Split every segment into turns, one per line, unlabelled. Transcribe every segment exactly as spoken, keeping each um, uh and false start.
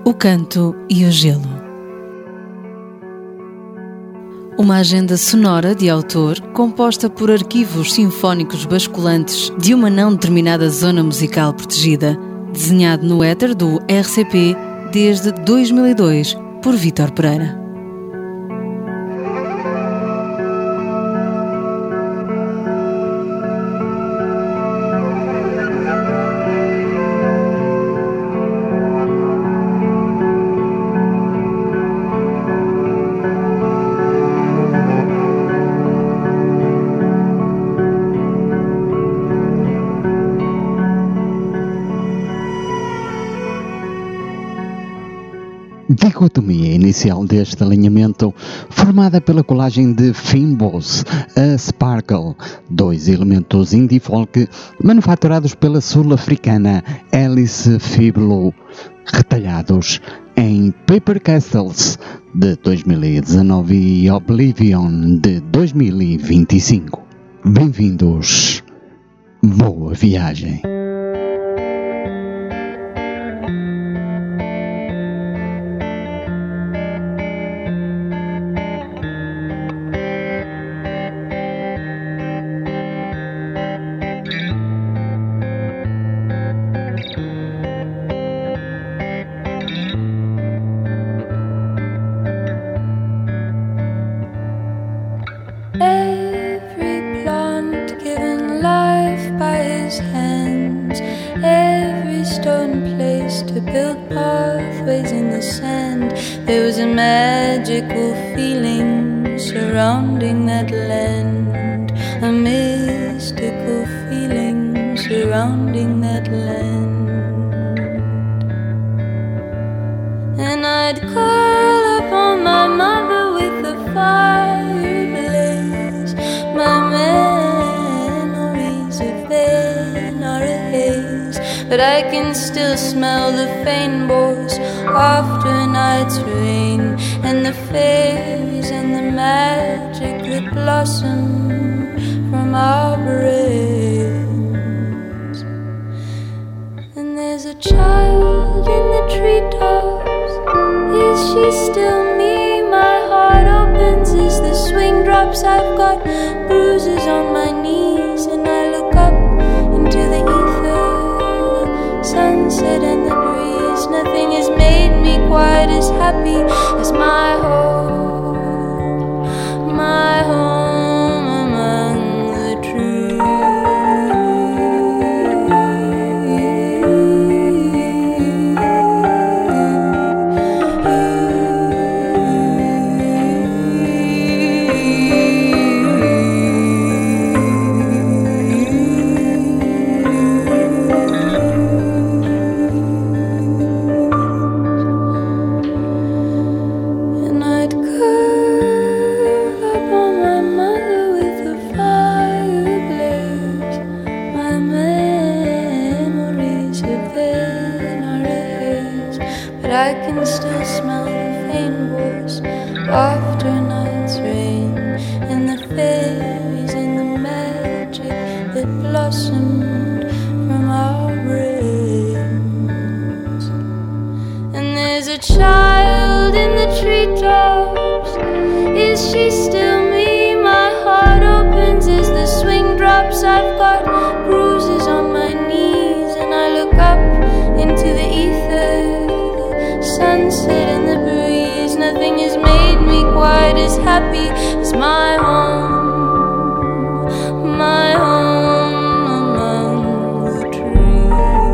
O canto e o gelo. Uma agenda sonora de autor composta por arquivos sinfónicos basculantes de uma não determinada zona musical protegida, desenhado no éter do R C P desde dois mil e dois por Vítor Pereira.
Dicotomia inicial deste alinhamento, formada pela colagem de Fynbos a Sparkle, dois elementos indie folk manufaturados pela sul-africana Alice Fiblow, retalhados em Paper Castles de dois mil e dezanove e Oblivion de dois mil e vinte e cinco. Bem-vindos, boa viagem!
But I can still smell the Fynbos after a night's rain, and the fairies and the magic that blossom from our brains. And there's a child in the treetops. Is she still me? My heart opens as the swing drops. I've got bruises on my knees, and I look up into the ether. Sunset and the breeze, nothing has made me quite as happy as my home, my home among the trees. After night's rain, and the fairies and the magic that blossomed from our brains. And there's a child in the treetops. Is she still me? My heart opens as the swing drops. I've got bruises on my knees, and I look up into the ether, the sunset and the breeze. Nothing has made me quite as happy as my home, my home among the trees.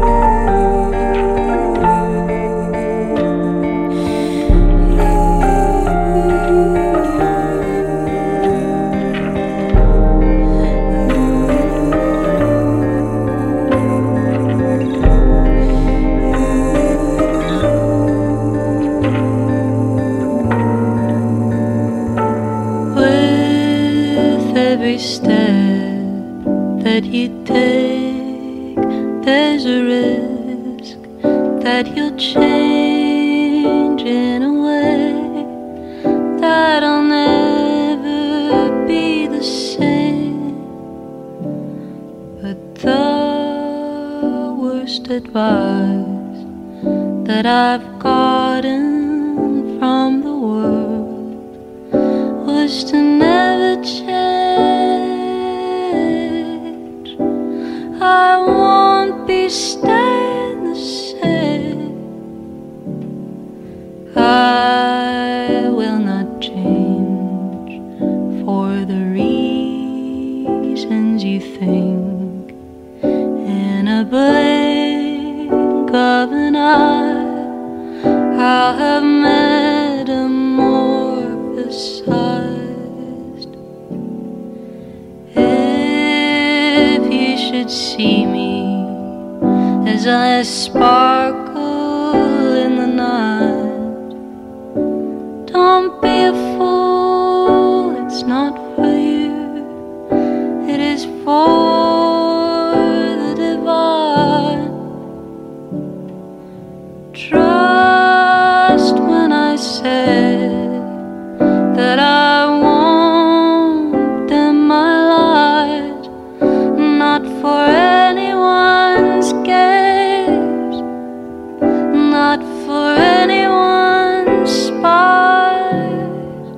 Every step that you take, there's a risk that you'll change in a way that'll never be the same. But the worst advice that I've got gotten from the world was to never change. I won't be staying the same. I will not change for the reasons you think. In a blink of an eye, I'll have metamorphosized. If you should see me as I sparkle in the night, don't be a fool, it's not for you, it is for the divine. Trust when I say that I won't dim my light, not for anyone's gaze, not for anyone's spite.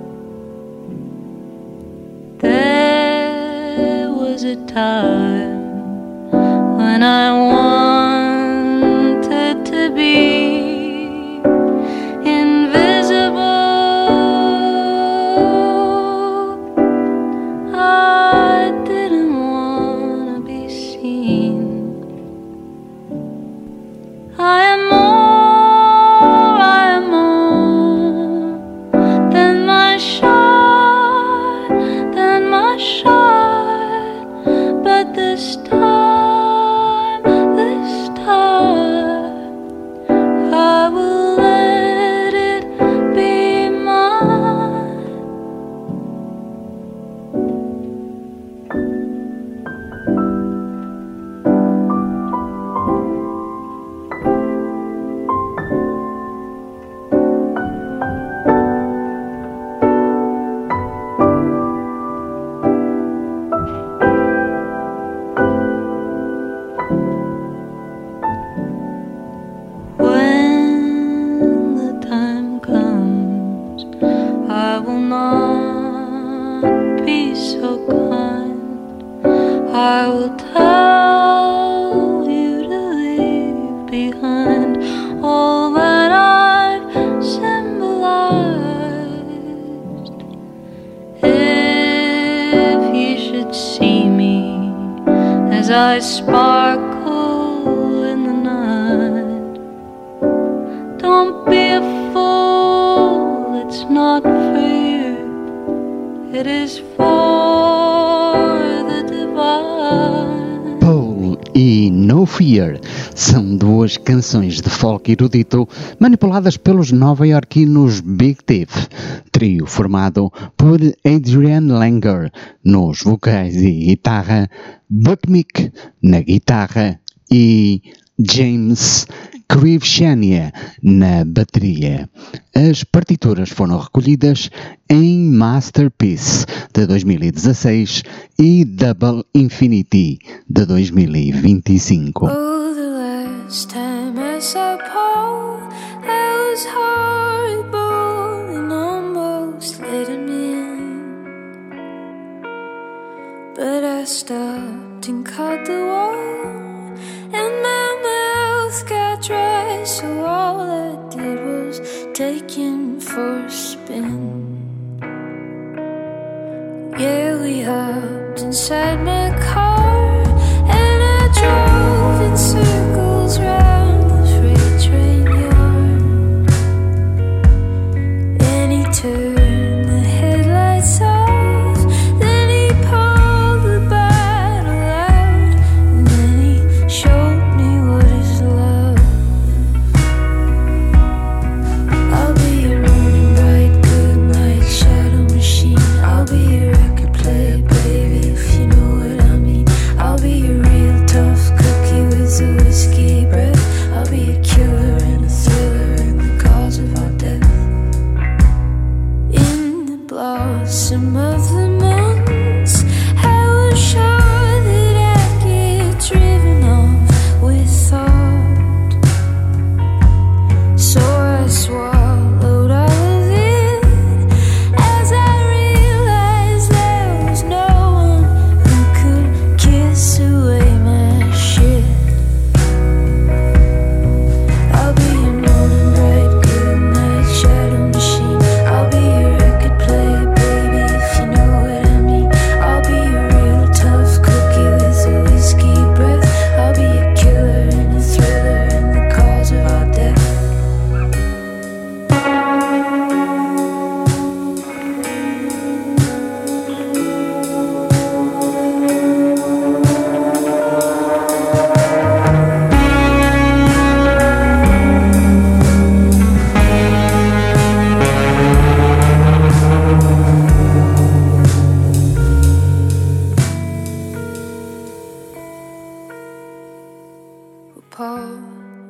There was a time when I wanted to be I sparkle in the night. Don't be a fool, it's not for you, it is for the divine.
Paul e No Fear são duas canções de folk erudito manipuladas pelos nova-iorquinos Big Thief, trio formado por Adrian Langer nos vocais e guitarra, Buck Meek na guitarra e James Krivchania na bateria. As partituras foram recolhidas em Masterpiece de dois mil e dezasseis e Double Infinity de dois mil e vinte e cinco.
Oh, the last time I saw Paul, I was horrible and almost let him in, but I stopped and caught the wall, and my mouth got dry, so all I did was take him for a spin. Yeah, we hopped inside my car, and I drove in circles round the freight train yard, and he turned the headlights off, then he pulled the bottle out, and then he showed me what is love. I'll be a running bright good night shadow machine, I'll be a record player, baby, if you know what I mean.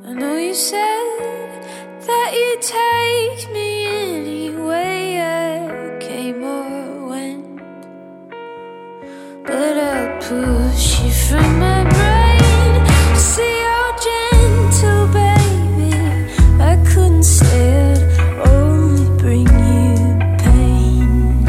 I know you said that you'd take me anyway I came or went, but I push you from my brain. See how gentle, baby, I couldn't stay, I'd only bring you pain.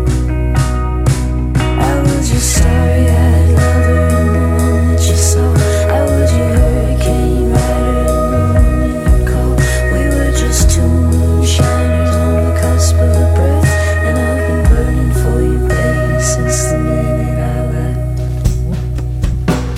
I was your starry-eyed lover in the moment you saw. I was your hurricane rider in the moment you called. We were just two moonshiners on the cusp of a breath, and I've been burning for you, baby, since the minute I left.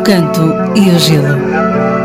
canto e o gelo.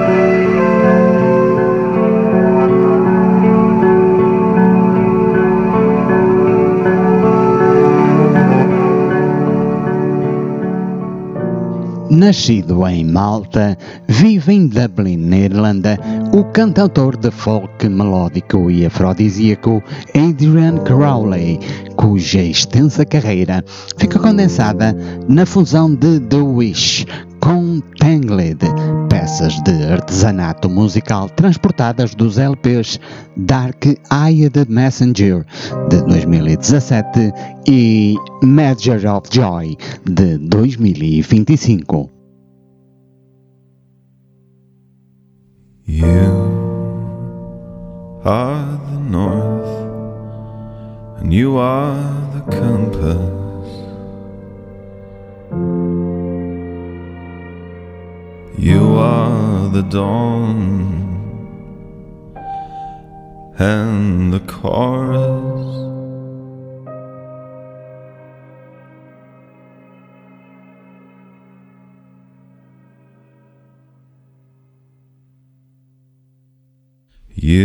Nascido em Malta, vive em Dublin, na Irlanda, o cantautor de folk melódico e afrodisíaco Adrian Crowley, cuja extensa carreira fica condensada na fusão de The Wish com Tangled, peças de artesanato musical transportadas dos L Ps Dark Eye the Messenger, de dois mil e dezassete, e Measure of Joy, de dois mil e vinte e cinco.
You are the north, and you are the compass. You are the dawn and the chorus. You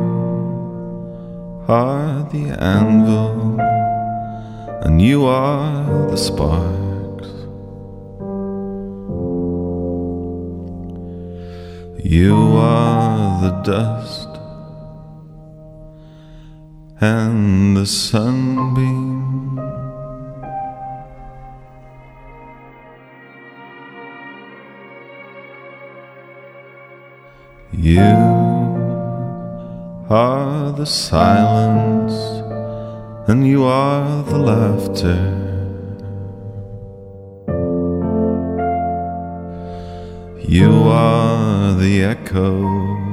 are the anvil, and you are the sparks. You are the dust and the sunbeam. You are the silence, and you are the laughter. You are the echo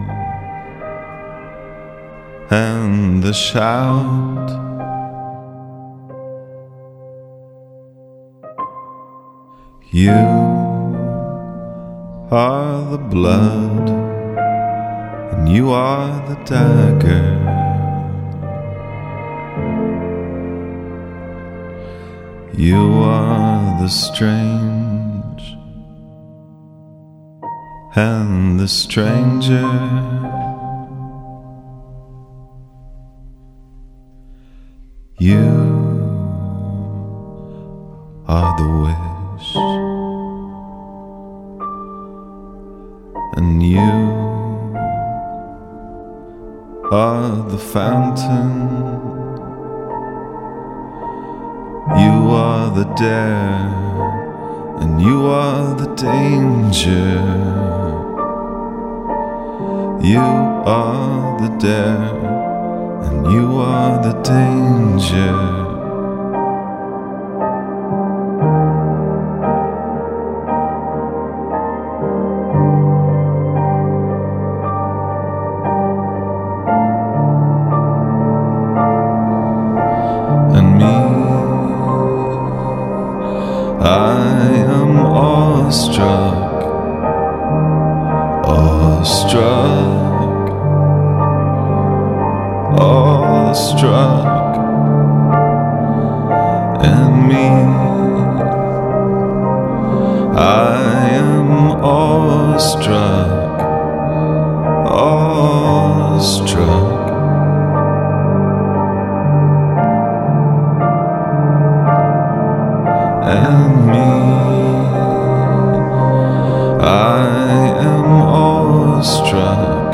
and the shout. You are the blood, and you are the dagger. You are the strange and the stranger. You are the wish, and you are the fountain. You are the dare, and you are the danger. You are the dare, and you are the danger. And me, I am awestruck, awestruck, awestruck. And me, I am awestruck, awestruck. And me, I am awestruck,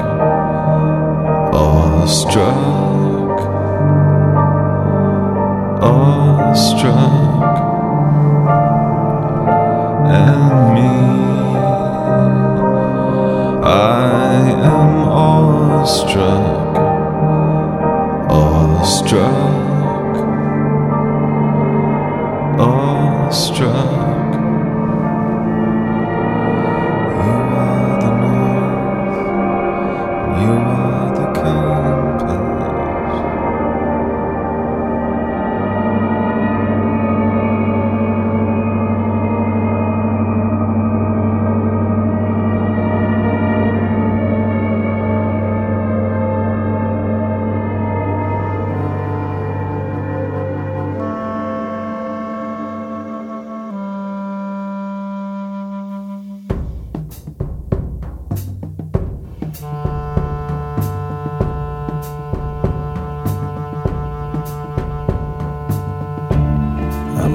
awestruck, awestruck. And me, I am awestruck, awestruck, awestruck. You are the north, you are the compass.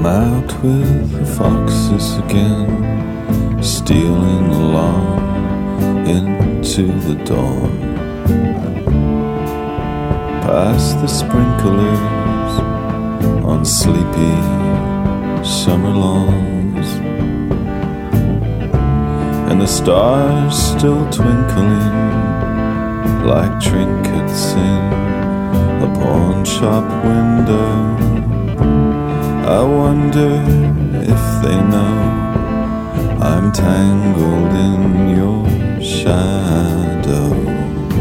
out with the foxes again, stealing along into the dawn, past the sprinklers on sleepy summer lawns, and the stars still twinkling like trinkets in a pawn shop window. I wonder if they know I'm tangled in your shadow.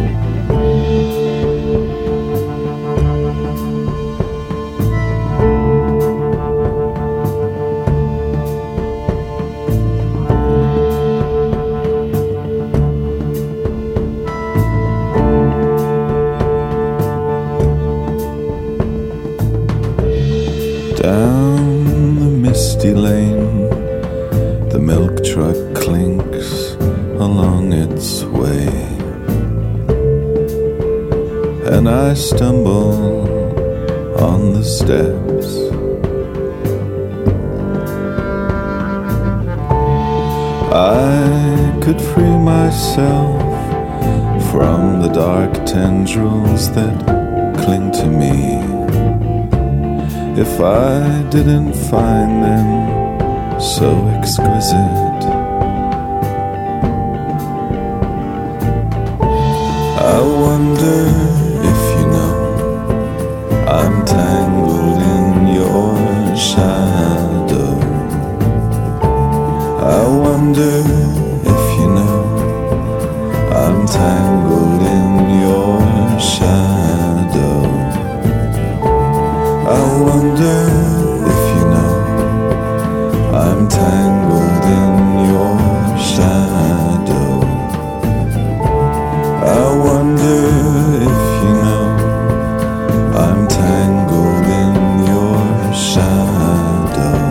Down the misty lane, the milk truck clinks along its way, and I stumble on the steps. I could free myself from the dark tendrils that cling to me if I didn't find them so exquisite. I wonder if you know I'm tangled in your shadow. I wonder if you know I'm tangled in your shadow. I wonder if you know I'm tangled in your shadow. I wonder if you know I'm tangled in your shadow.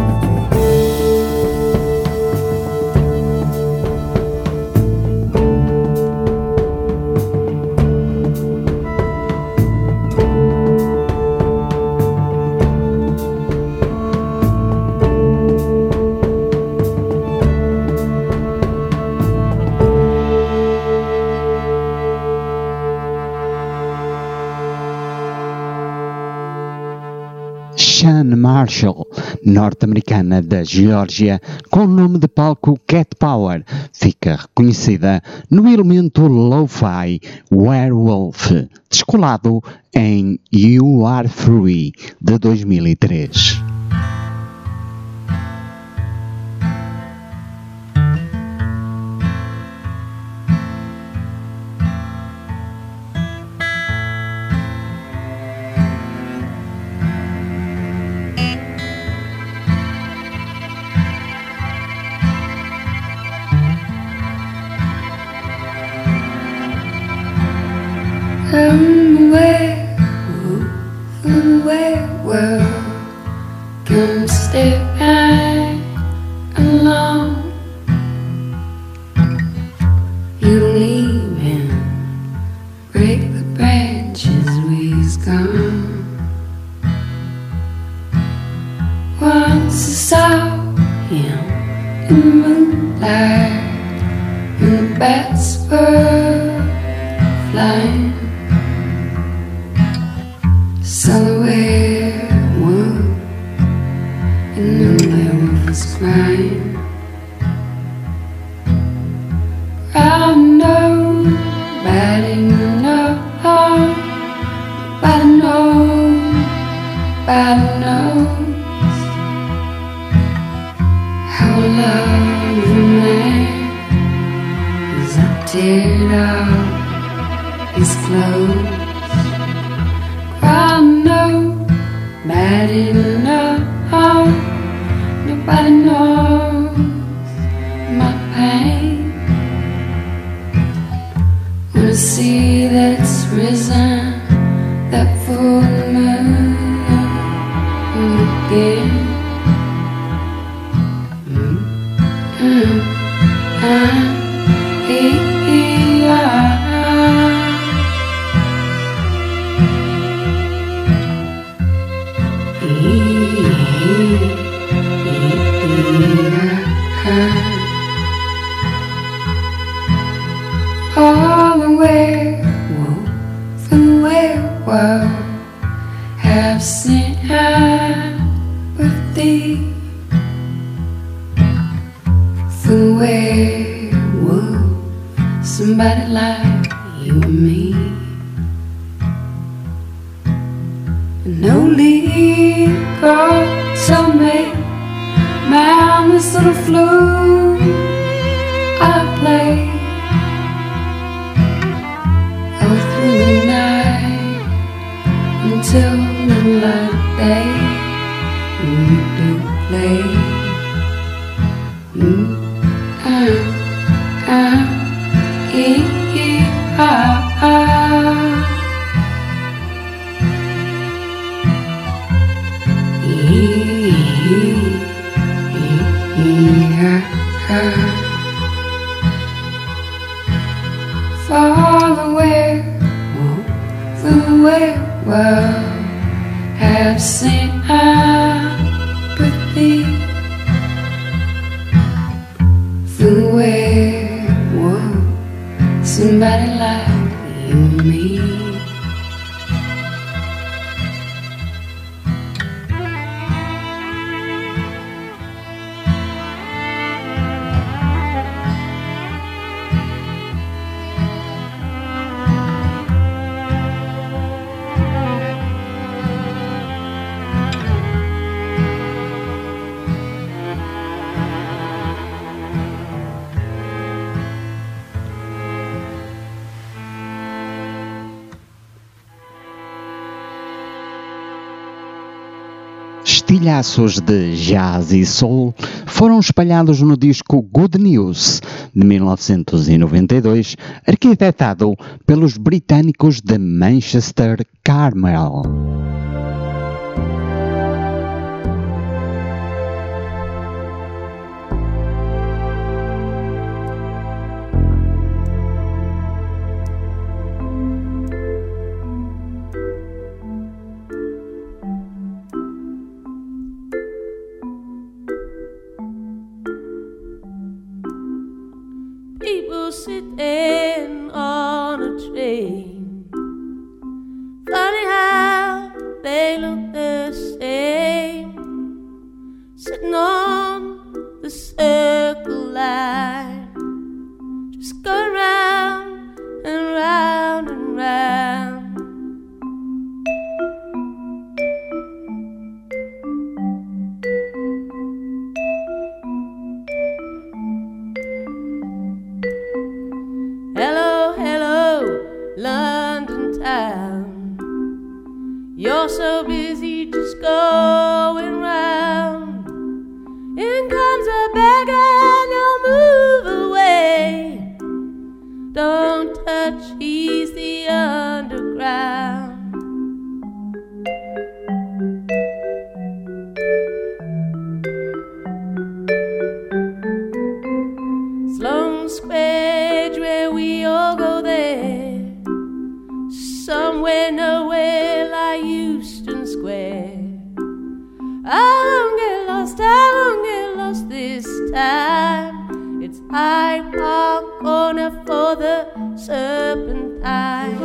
Shan Marshall, norte-americana da Geórgia, com o nome de palco Cat Power, fica reconhecida no elemento lo-fi Werewolf, descolado em You Are Free, de dois mil e três.
Somewhere, somewhere, world, come stay right along. You leave him, break the branches we've gone. Once I saw him in the moonlight, and the bats were flying. Silhouette wood, and the werewolf was crying. I know, nobody knows, nobody knows, nobody knows how I love a man as I teared off his clothes. I know, nobody knows, nobody knows my pain. When I see that it's risen, that full moon again. Mm-hmm. Uh, He
like you and me. No liquor, tell me, man, this little flute I play all through the night until the light of day. You do play. Mm, uh, uh, ee, ee, ah, ah. Father, where, the where, well, have sympathy. The where, whoa, somebody like you and me.
Estilhaços de jazz e soul foram espalhados no disco Good News, de mil novecentos e noventa e dois, arquitetado pelos britânicos de Manchester Carmel.
People sitting on a train, funny how they look the same, sitting on the circle line, just go round and round and round. Hello, hello, London town. You're so busy just going round. In comes a beggar and you'll move away. Don't touch, he's the underground. Sloane Square, where we all go there. Somewhere, nowhere like Euston Square. I won't get lost, I won't get lost this time. It's Hyde Park Corner for the Serpentine.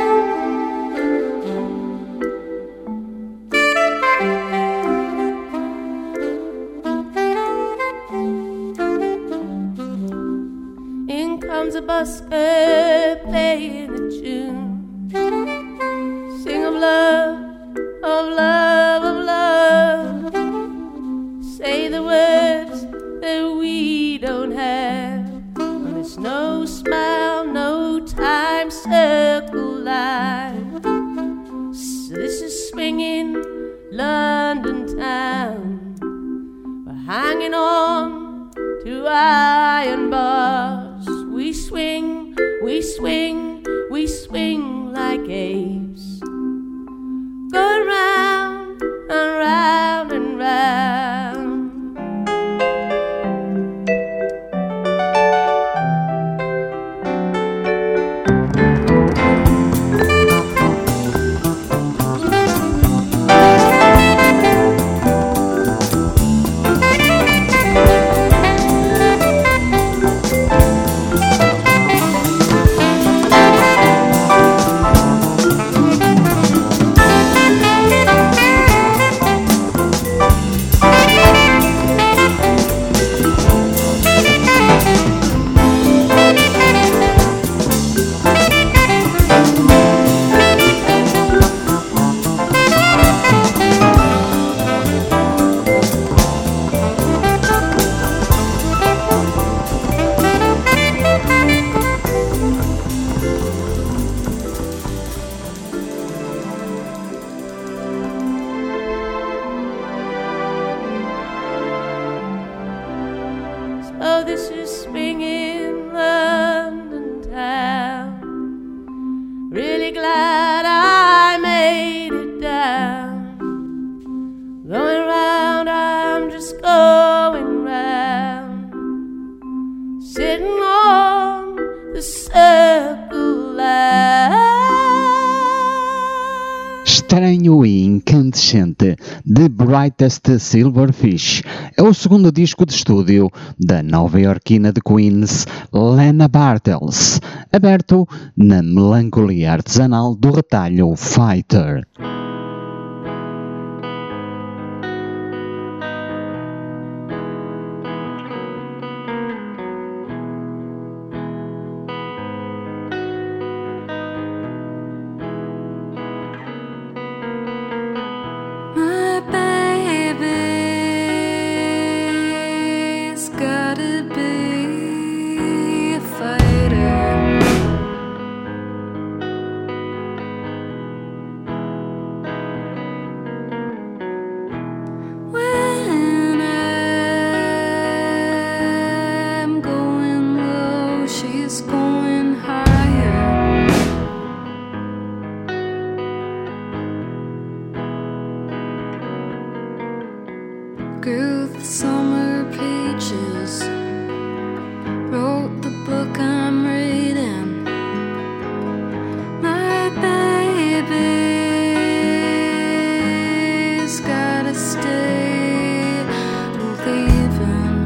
In comes a busker playing a tune. Sing of love, of love, of love. Say the words that we don't have. Well, there's no smile, no time, circle line. So this is swinging London town. We're hanging on to iron bars. We swing, we swing, we swing like apes, going round and round and round. glad I made it down. Going round, I'm just going round, sitting on the circle line.
Estranho e incandescente, The Brightest Silverfish é o segundo disco de estúdio da nova-iorquina de Queens, Lena Bartels, aberto na melancolia artesanal do retalho Fighter.
Grew the summer peaches, wrote the book I'm reading. My baby's gotta stay believing.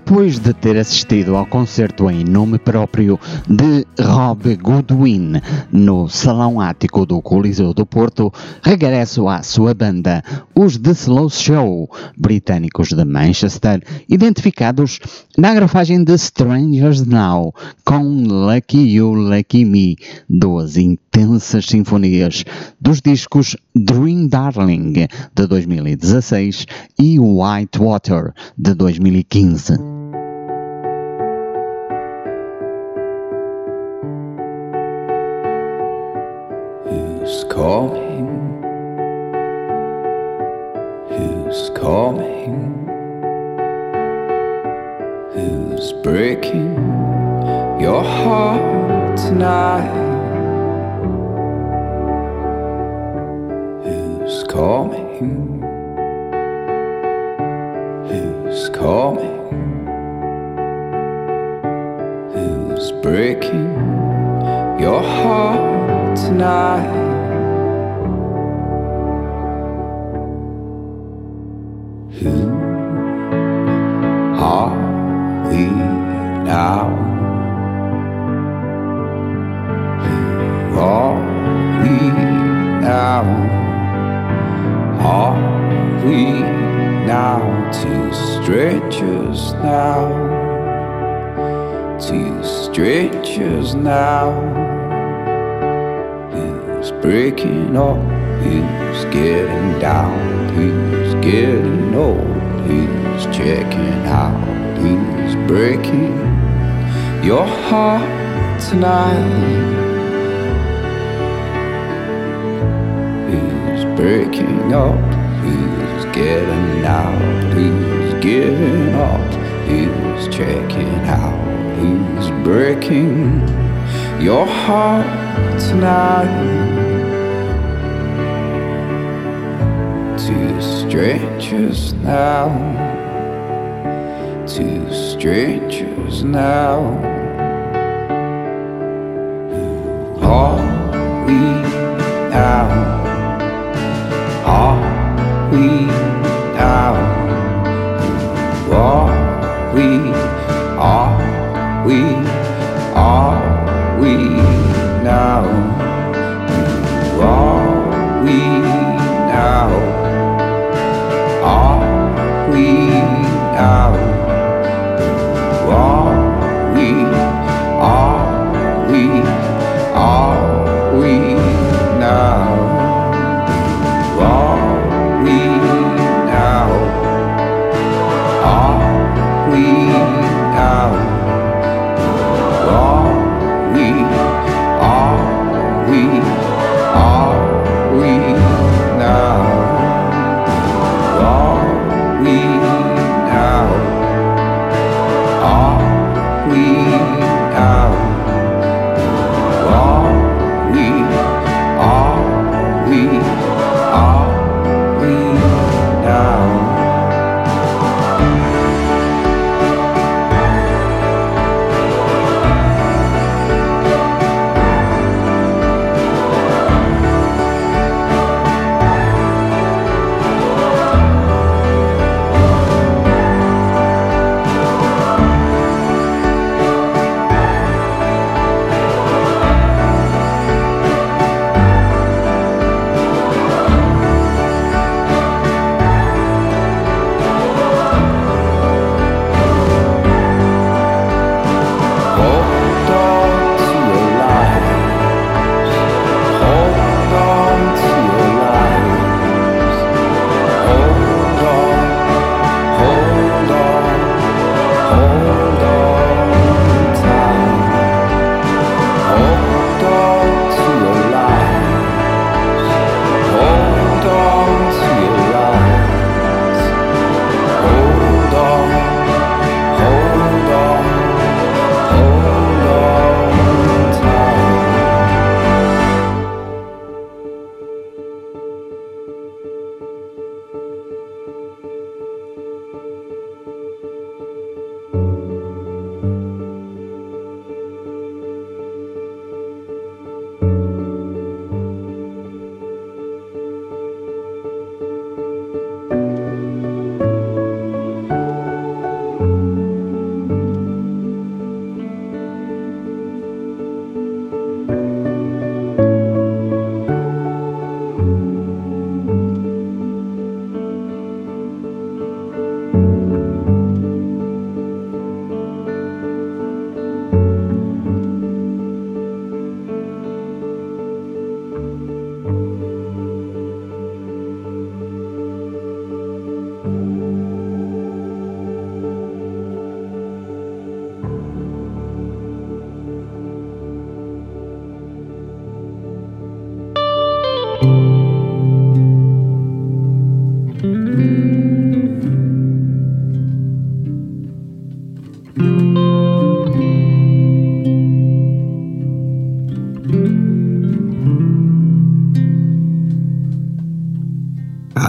Depois de ter assistido ao concerto em nome próprio de Rob Goodwin no Salão Ático do Coliseu do Porto, regresso à sua banda, os The Slow Show, britânicos de Manchester, identificados na grafagem de Strangers Now, com Lucky You, Lucky Me, duas intensas sinfonias dos discos Dream Darling, de dois mil e dezasseis, e White Water, de dois mil e quinze.
Who's coming? Who's coming? Who's breaking your heart tonight? Who's coming? Who's coming? Who's breaking your heart tonight? Who are we now? Who are we now? Are we now two strangers now? Two strangers now. Who's breaking up? Who's getting down? Who's getting old? Who's checking out? Who's breaking your heart tonight? Who's breaking up? Who's getting out? Who's giving up? Who's checking out? Who's breaking your heart tonight? Two strangers now. Two strangers now. Who are we now? Are we now? Who are we? Are we? Are we now? Who are we now? Are we now? Who are we? Are we? Are we now? Who are we now? Are we now? Who are we? Are we? Are we now? Are we now?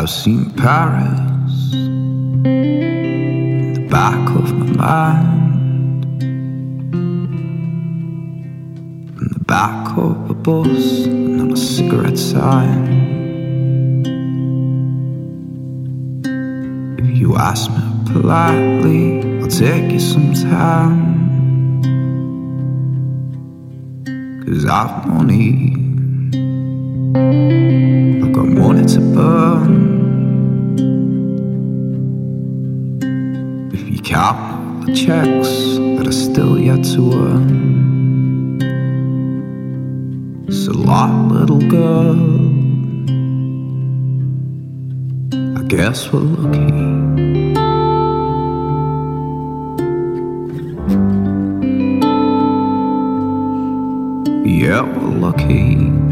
I've seen Paris in the back of my mind, in the back of a bus and on a cigarette sign. If you ask me politely, I'll take you some time, 'cause I've money, I've got money to burn. If you count all the checks that are still yet to earn, it's a lot, little girl. I guess we're lucky. Yeah, we're lucky.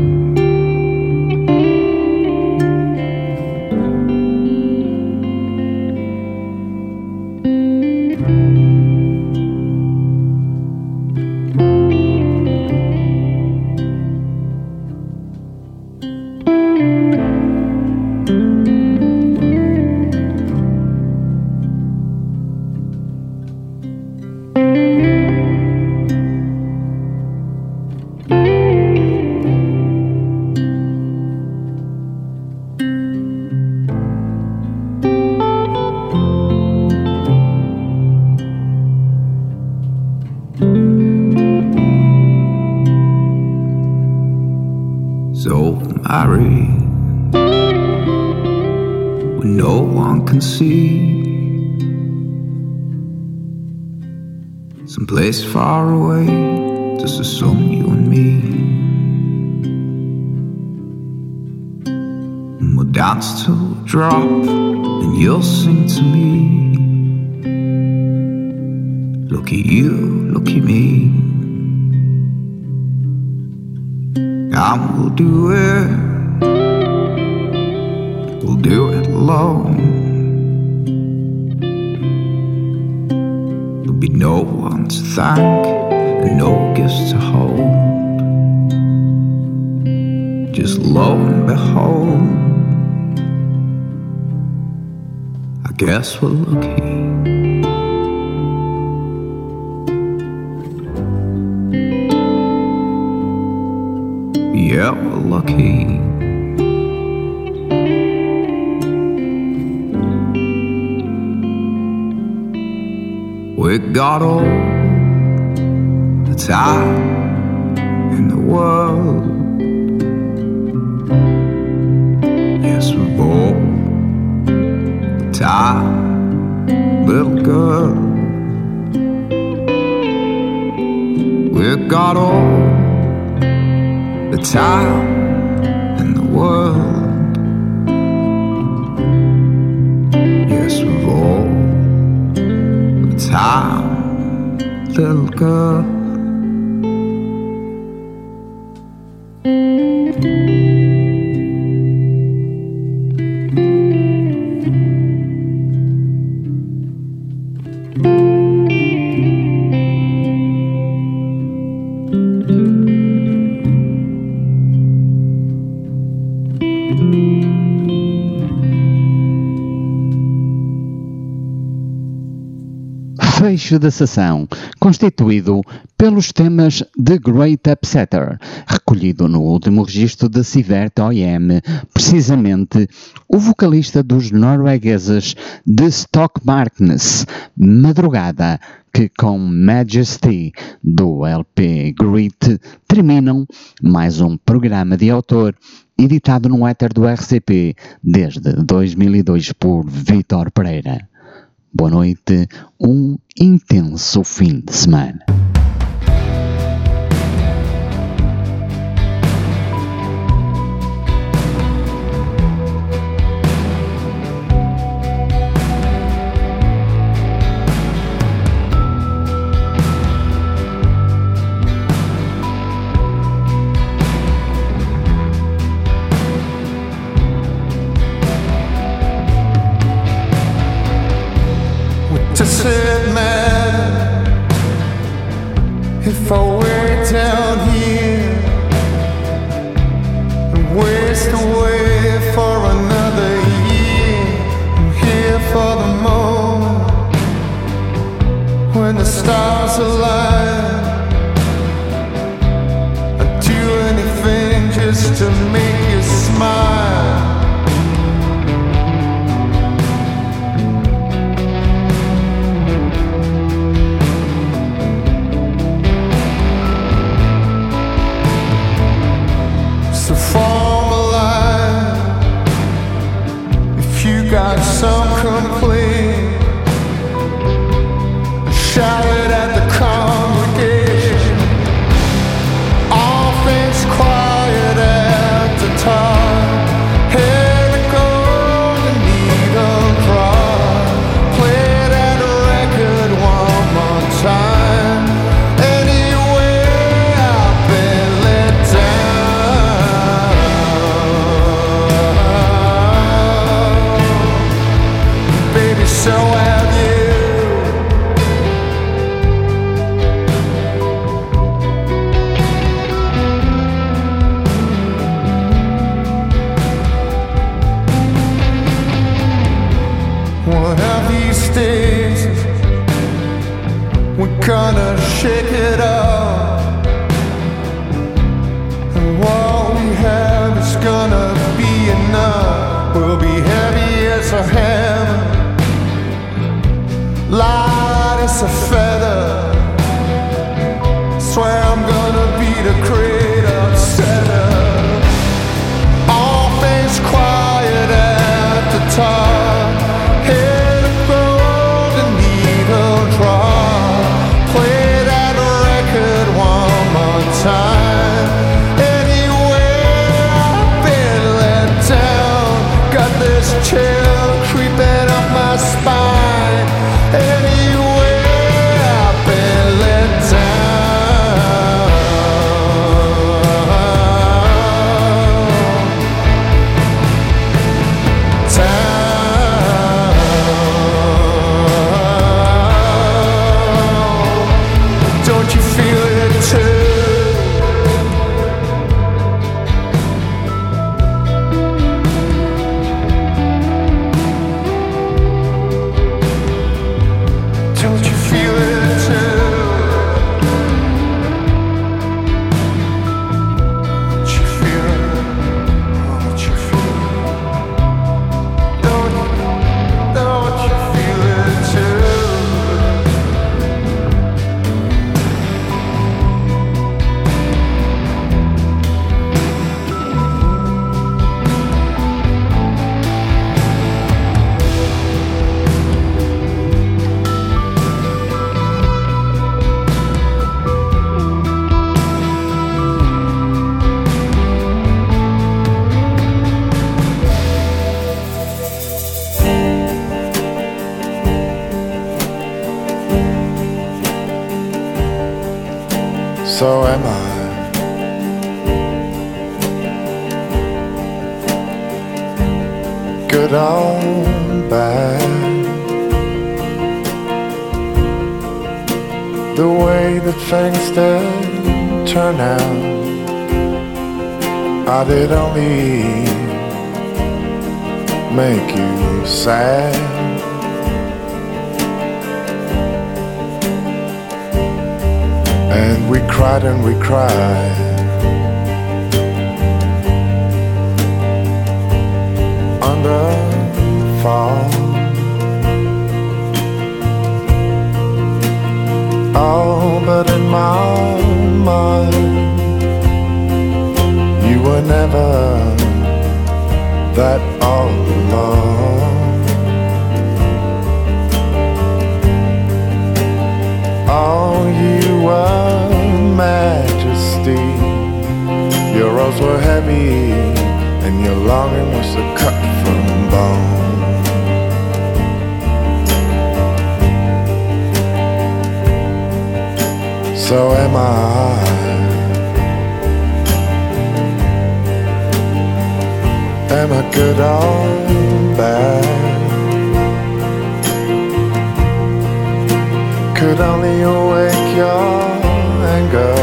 So married when no one can see, someplace far away, just the sun, you and me. And we'll dance till we drop, and you'll sing to me. Lucky you, lucky me. And we'll do it, we'll do it alone. There'll be no one to thank and no gifts to hold. Just lo and behold, I guess we're lucky. Yeah, we're lucky. We got all the time in the world. Yes, we've all the time, little girl. We got all the time in the world. Yes, we've all the time, little girl.
Fecho da sessão, constituído pelos temas The Great Upsetter, recolhido no último registro da Sivert O M, precisamente o vocalista dos noruegueses de Stokmarknes, Madrugada, que com Majesty do L P Grit terminam mais um programa de autor editado no éter do R C P desde dois mil e dois por Vítor Pereira. Boa noite, um intenso fim de semana.
Does it matter if I wait down here and waste away for another year? So form a line if you got some complaint. Shout it at the congregation. All things quiet at the top. Hear the golden needle drop. Play that record one more time. Anyway, I've been let down. Baby, so have you. One of these days we're gonna shake it up, and what we have is gonna be enough. We'll be heavy as a hammer, light as a feather. Swear I'm gonna be the great upsetter. All things quiet at the top. Hear the golden needle drop. Play that record one more time. Anyway, I've been let down. Got this chill creeping up my spine. Anyway, I've been let down. Down. Don't you feel it too? Don't you feel it too? Don't you feel it? Don't you feel it? Don't, don't you feel it too? So am I. Good or bad, the way that things did turn out, I did only make you sad. And we cried and we cried under fall. Oh, but in my mind, you were never that all alone. Oh, you were majesty. Your robes were heavy, and your longing was a cut from bone. So am I. Am I good or bad? Could only awake your anger.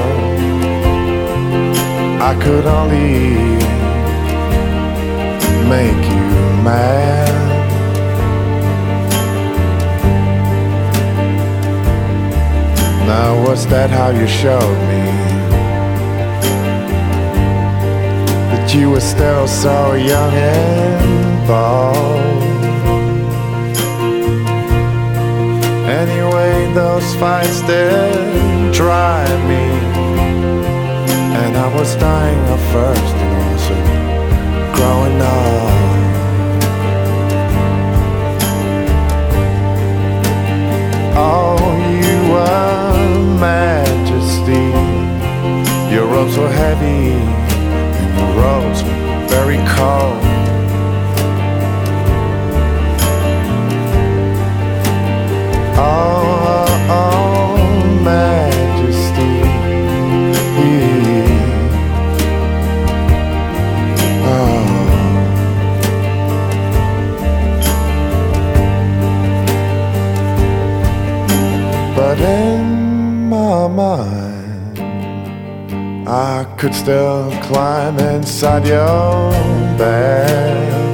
I could only make you mad. Now was that how you showed me that you were still so young and bold? Anyway, those fights did drive me, and I was dying of thirst and I was robes were heavy and your robes were very cold. Oh, oh, oh, Majesty. Oh. But in my mind, I could still climb inside your bed,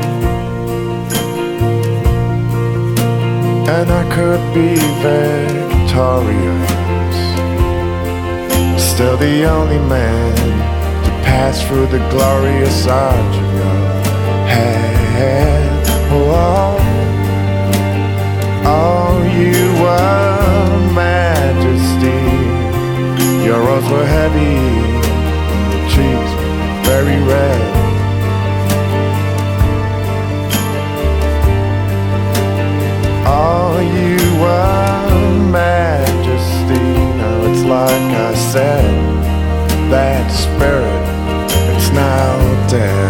and I could be victorious, still the only man to pass through the glorious arch of your head. Oh, oh, you were Majesty. Your robes were heavy and your cheeks were very red. Oh, you were Majesty. Now it's like I said, that spirit, it's now dead.